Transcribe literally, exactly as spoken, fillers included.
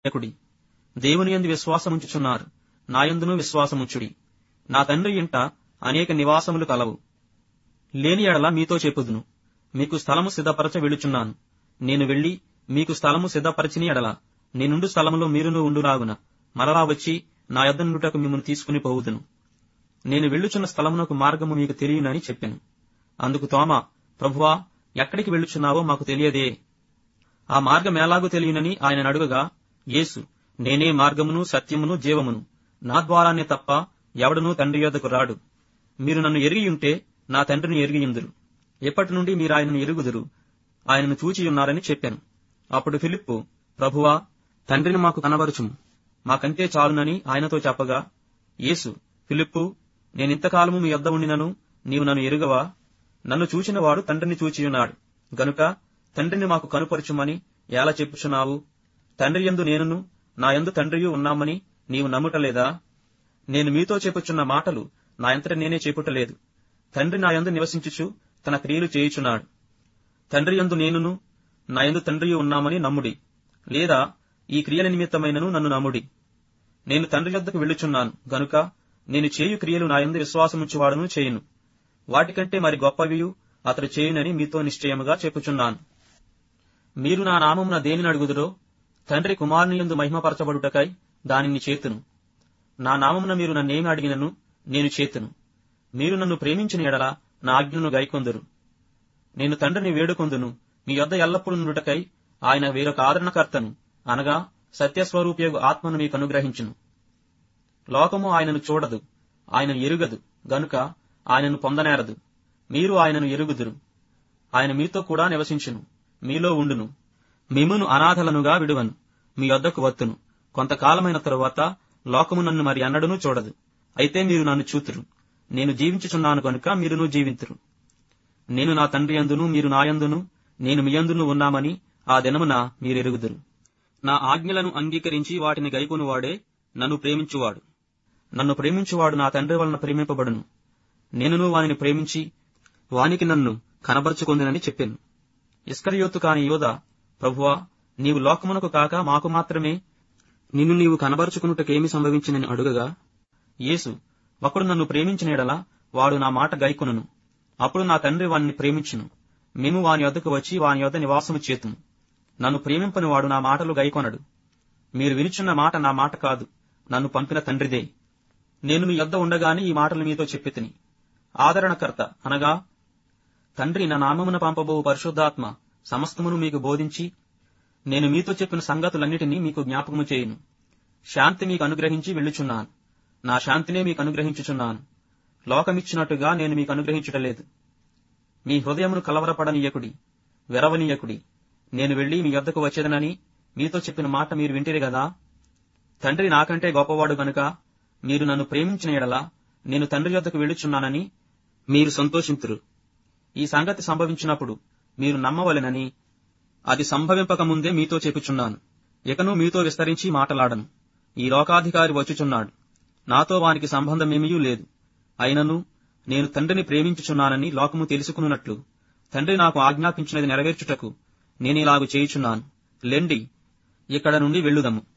నాయకుడి. దేవుని యందు విశ్వాసముంచుచున్నారు, నాయందును విశ్వాసముంచుడి. నా తండ్రి ఇంట అనేక నివాసములు కలవు. లేని ఎడల మీతో చెప్పుదును, మీకు స్థలము సిద్ధపరచ వెళ్ళుచున్నాను. నేను వెళ్లి మీకు స్థలము సిద్ధపరచిని ఎడల నేనుండు స్థలములో మీరును ఉండులాగున మరలా వచ్చి నా యొద్ద నుండుటకు మిమ్మల్ని తీసుకుని పోవుదును. నేను వెళ్ళుచున్న స్థలమునకు మార్గము మీకు తెలియనని చెప్పాను. అందుకు తోమా, ప్రభువా, ఎక్కడికి వెళ్ళుచున్నావో మాకు తెలియదే. ఆ మార్గం ఎలాగూ తెలియనని ఆయన అడుగగా, యేసు, నేనే మార్గమును సత్యమును జీవమును, నా ద్వారానే తప్ప ఎవడనూ తండ్రి యొద్దకు రాడు. మీరు నన్ను ఎరిగియుంటే నా తండ్రిని ఎరిగియుందురు. ఎప్పటి నుండి మీరు ఆయనను ఎరుగుదురు, ఆయనను చూచియున్నారని చెప్పాను. అప్పుడు ఫిలిప్పు, ప్రభువా, తండ్రిని మాకు కనబరుచుము, మాకంతే చాలునని ఆయనతో చెప్పగా, యేసు, ఫిలిప్పు, నేనింతకాలము మీ యొద్ద ఉండినను నీవు నన్ను ఎరుగవా? నన్ను చూచినవాడు తండ్రిని చూచియున్నాడు. గనుక తండ్రిని మాకు కనుపరచుమని ఎలా చెప్పుచున్నావు? తండ్రి యందు నేనును నా యందు తండ్రియు ఉన్నామని నీవు నమ్ముటలేదా? నేను మీతో చెప్పుచున్న మాటలు నా అంతట నేనే చెప్పుటలేదు. తండ్రి నా యందు నివసించుచు తన క్రియలు చేయుచున్నాడు. తండ్రి యందు నేనును నా యందు తండ్రియు ఉన్నామని నమ్ముడి, లేదా ఈ క్రియల నిమిత్తమైనను నన్ను నమ్ముడి. నేను తండ్రి యొద్దకు వెళ్ళుచున్నాను గనుక నేను చేయు క్రియలు నా యందు విశ్వాసముంచువాడును చేయును. వాటికంటే మరి గొప్పవియు అతడు చేయునని మీతో నిశ్చయముగా చెప్పుచున్నాను. మీరు నా నామమున దేనిని అడుగుదురో తండ్రి కుమారుని యందు మహిమపరచబడుటకై దానిని చేతును. నా నామమున మీరు నన్నేమి అడిగినను నేను చేతును. మీరు నన్ను ప్రేమించిన ఎడల నా ఆజ్ఞను గైకొందురు. నేను తండ్రిని వేడుకొందును, మీ యొద్ద ఎల్లప్పుడూ నుండుటకై ఆయన వేరొక ఆదరణకర్తను, అనగా సత్యస్వరూపియగు ఆత్మను మీకు అనుగ్రహించును. లోకము ఆయనను చూడదు, ఆయనను ఎరుగదు, గనుక ఆయనను పొందనేరదు. మీరు ఆయనను ఎరుగుదురు. ఆయన మీతో కూడా నివసించును, మీలో ఉండును. మిమ్మును అనాథలనుగా విడువను, మీ యొద్దకు వత్తును. కొంతకాలమైన తరువాత లోకము నన్ను మరి అన్నడునూ చూడదు, అయితే మీరు నన్ను చూతురు. నేను జీవించుచున్నాను గనుక మీరును జీవింతురు. నేను నా తండ్రి యందును మీరు నాయందును నేను మీ యందును ఉన్నామని ఆ దినమున మీరెరుగుదురు. నా ఆజ్ఞలను అంగీకరించి వాటిని గైకొనువాడే నన్ను ప్రేమించువాడు. నన్ను ప్రేమించువాడు నా తండ్రి వలన ప్రేమింపబడును. నేనును వానిని ప్రేమించి వానికి నన్ను కనబరుచుకొందునని చెప్పాను. ఇస్కరియోతు కాని యోదా, ప్రభువా, నీవు లోకమునకు కాక మాకు మాత్రమే నిన్ను నీవు కనబరుచుకునుటకేమి సంభవించినని అడుగగా, యేసు, ఒకడు నన్ను ప్రేమించిన ఎడల వాడు నా మాట గైకొనును. అప్పుడు నా తండ్రి వానిని ప్రేమించును. మేము వాని యొద్దకు వచ్చి వాని యొద్ద నివాసము చేతుము. నన్ను ప్రేమింపని వాడు నా మాటలు గైకొనడు. మీరు వినుచున్న మాట నా మాట కాదు, నన్ను పంపిన తండ్రిదే. నేను మీ యొద్ద ఉండగానే ఈ మాటలు మీతో చెప్పితిని. ఆదరణకర్త, అనగా తండ్రి నా నామమున పంపబో పరిశుద్ధాత్మ సమస్తమును మీకు బోధించి నేను మీతో చెప్పిన సంగతులన్నిటినీ మీకు జ్ఞాపకము చేయును. శాంతి మీకు అనుగ్రహించి వెళ్ళుచున్నాను, నా శాంతినే మీకు అనుగ్రహించుచున్నాను. లోకమిచ్చినట్టుగా నేను మీకు అనుగ్రహించుటలేదు. మీ హృదయమును కలవరపడనీయకుడి, వెరవనీయకుడి. నేను వెళ్లి మీ యొద్దకు వచ్చేదనని మీతో చెప్పిన మాట మీరు వింటిరి గదా. తండ్రి నాకంటే గొప్పవాడు గనుక మీరు నన్ను ప్రేమించిన ఎడల నేను తండ్రి యొద్దకు వెళ్ళుచున్నానని మీరు సంతోషింతురు. ఈ సంగతి సంభవించినప్పుడు మీరు నమ్మవలెనని అది సంభవింపక ముందే మీతో చెప్పుచున్నాను. ఇకను మీతో విస్తరించి మాటలాడను. ఈ లోకాధికారి వచ్చుచున్నాడు, నాతో వానికి సంబంధమేమీ లేదు. అయినను నేను తండ్రిని ప్రేమించుచున్నానని లోకము తెలుసుకున్నట్లు తండ్రి నాకు ఆజ్ఞాపించినది నెరవేర్చుటకు నేనిలాగు చేయుచున్నాను. లెండి, ఇక్కడ నుండి వెళ్ళుదము.